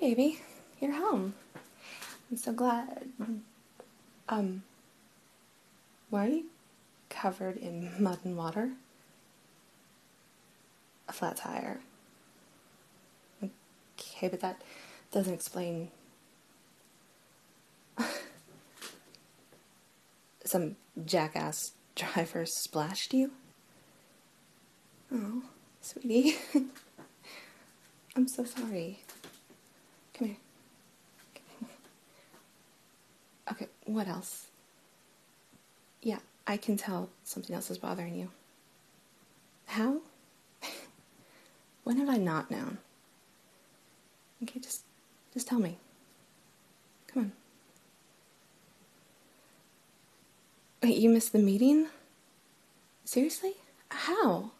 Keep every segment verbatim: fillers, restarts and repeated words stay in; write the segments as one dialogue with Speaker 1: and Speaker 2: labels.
Speaker 1: baby. You're home. I'm so glad. Um, why are you covered in mud and water? A flat tire. Okay, but that doesn't explain... Some jackass driver splashed you? Oh, sweetie. I'm so sorry. Come here. Okay, what else? Yeah, I can tell something else is bothering you. How? When have I not known? Okay, just, just tell me. Come on. Wait, you missed the meeting? Seriously? How?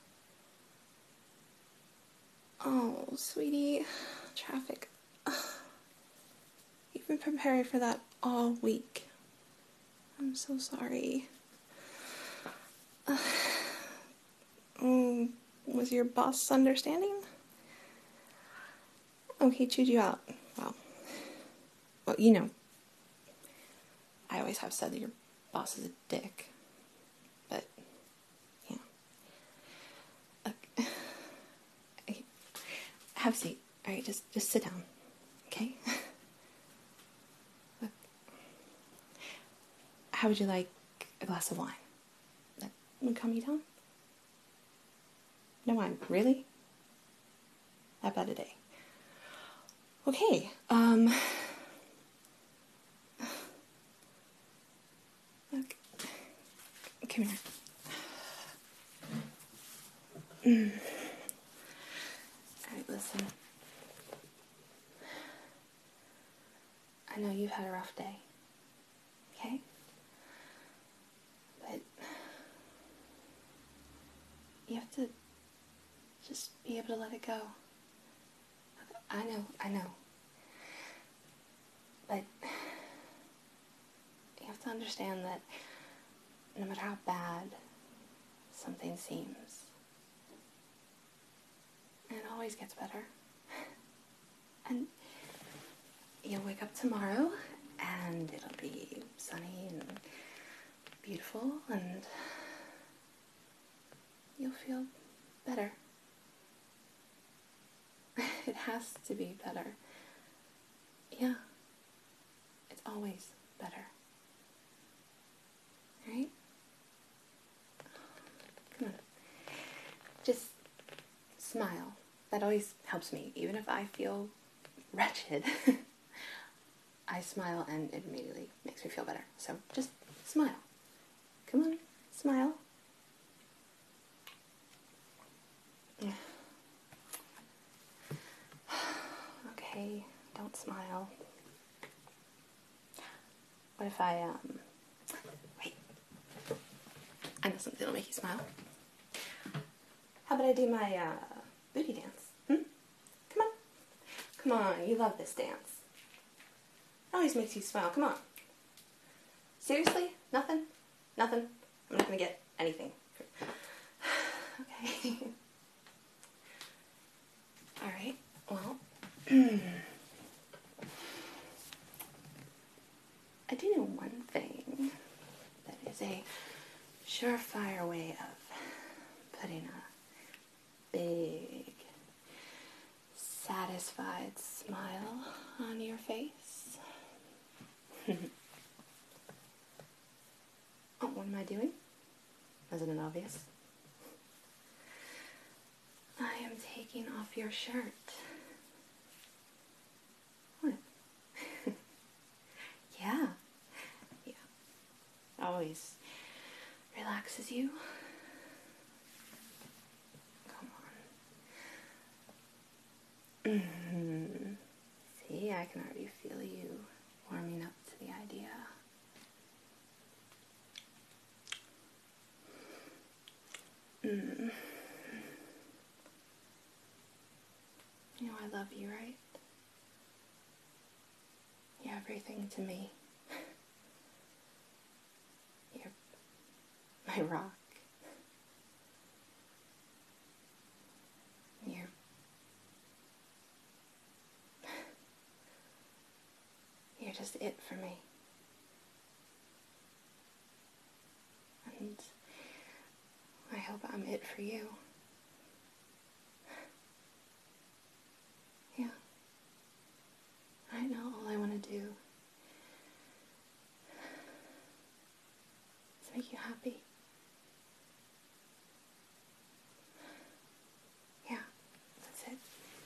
Speaker 1: Oh, sweetie. Traffic. Ugh. You've been preparing for that all week. I'm so sorry. Uh, um, was your boss understanding? Oh, he chewed you out. Well, well, you know, I always have said that your boss is a dick. But, yeah. Look, have a seat. All right, just, just sit down, okay? Look, how would you like a glass of wine? That would calm you down? No wine, really? That bad a day. Okay, um... Look, come here. Mm. Alright, listen. I know you've had a rough day, okay? But you have to just be able to let it go. I know, I know. But you have to understand that no matter how bad something seems, it always gets better. And you'll wake up tomorrow and it'll be sunny and beautiful and you'll feel better. It has to be better. Yeah. It's always better. Right? Come on. Just smile. That always helps me. Even if I feel wretched, I smile and it immediately makes me feel better. So just smile. Come on, smile. Yeah. Okay, don't smile. What if I, um, wait. I know something that'll make you smile. How about I do my, uh, booty dance? Hmm? Come on. Come on, you love this dance. It always makes you smile. Come on. Seriously? Nothing? Nothing? I'm not gonna get anything. Okay. Alright, well. I do know one thing that is a surefire way of putting a big, satisfied smile on your face. Oh, what am I doing? Isn't it obvious? I am taking off your shirt. What? Yeah. Yeah. Always relaxes you. Come on. Mm-hmm. See, I can already feel you warming up to the idea. Mm. You know I love you, right? You're everything to me. You're my rock. You're just it for me. And I hope I'm it for you. Yeah. Right now, all I want to do is make you happy. Yeah, that's it.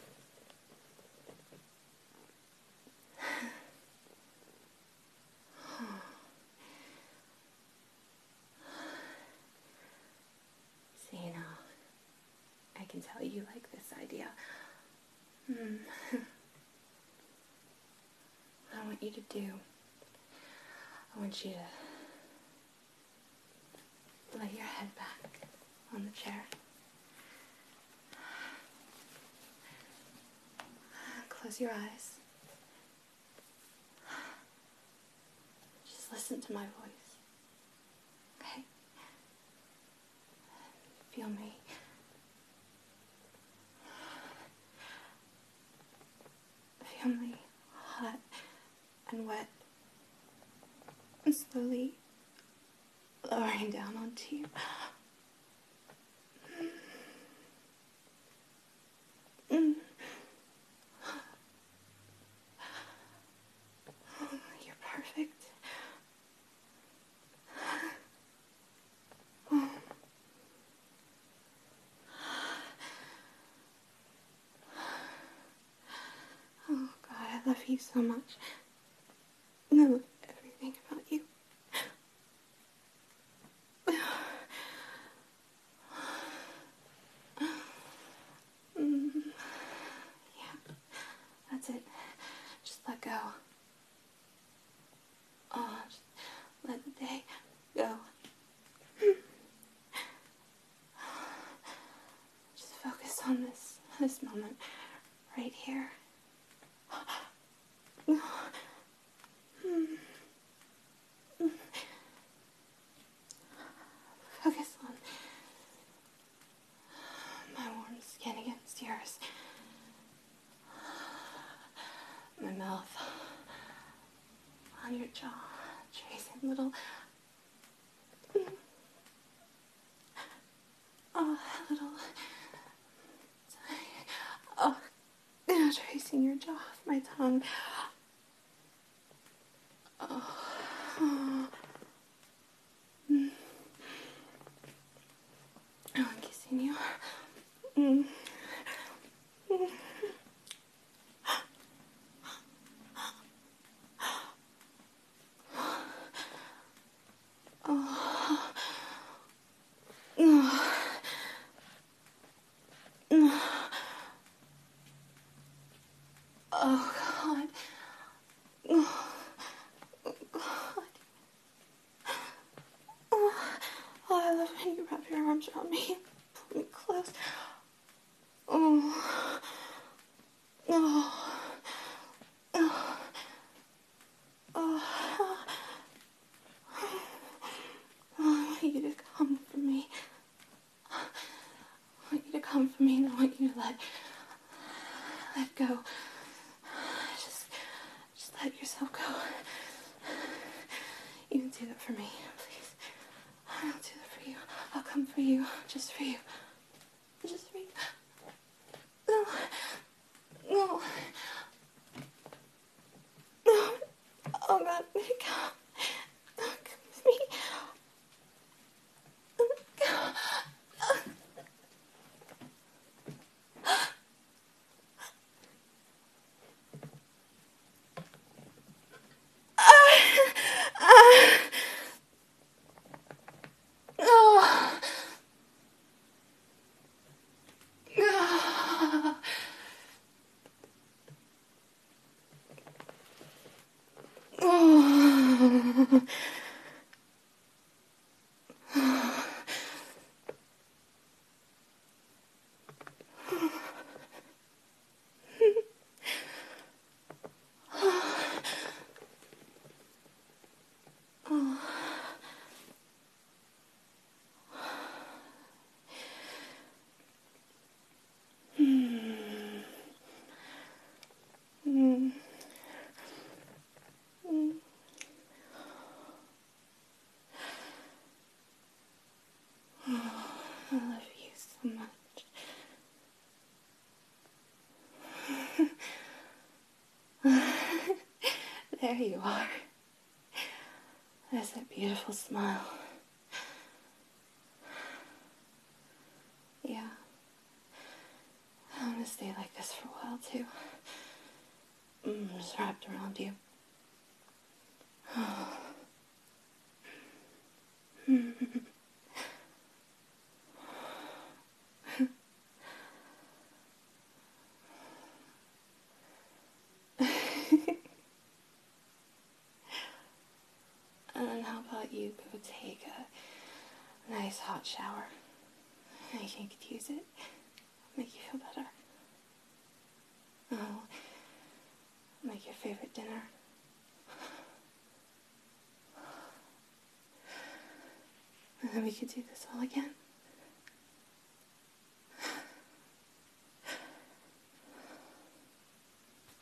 Speaker 1: See, now, I can tell you like this idea. Hmm. What I want you to do, I want you to lay your head back on the chair. Close your eyes. Just listen to my voice. Okay? Feel me. Feel me hot and wet and slowly lowering down onto you. Mm. You're perfect. Oh. Oh God, I love you so much. I love everything about you. Mm. Yeah, that's it. Just let go. Oh, just let the day go. Just focus on this, this moment right here. Focus on my warm skin against yours. My mouth on your jaw, tracing little, oh, little, oh, tracing your jaw with my tongue. Oh, oh. Mm. Oh, I'm kissing you. Mm. Mm. Oh. Oh. Oh, God. Oh, God. Oh, oh, I love when you wrap your arms around me. Pull me close. Oh. Oh. Oh. Oh. I want you to come for me. I want you to come for me, and I want you to let, let go. Just, just let yourself go. You can do that for me, please. I'll do that for you. I'll come for you, just for you. Just for you. No. No. No. Oh, God, let me go. Come with me. Let me go. there you are. There's that beautiful smile. Yeah. I want to stay like this for a while, too. Mm, just wrapped around you. And how about you go take a nice hot shower? I think you could use it. Make you feel better. Oh, make your favorite dinner. And then we could do this all again.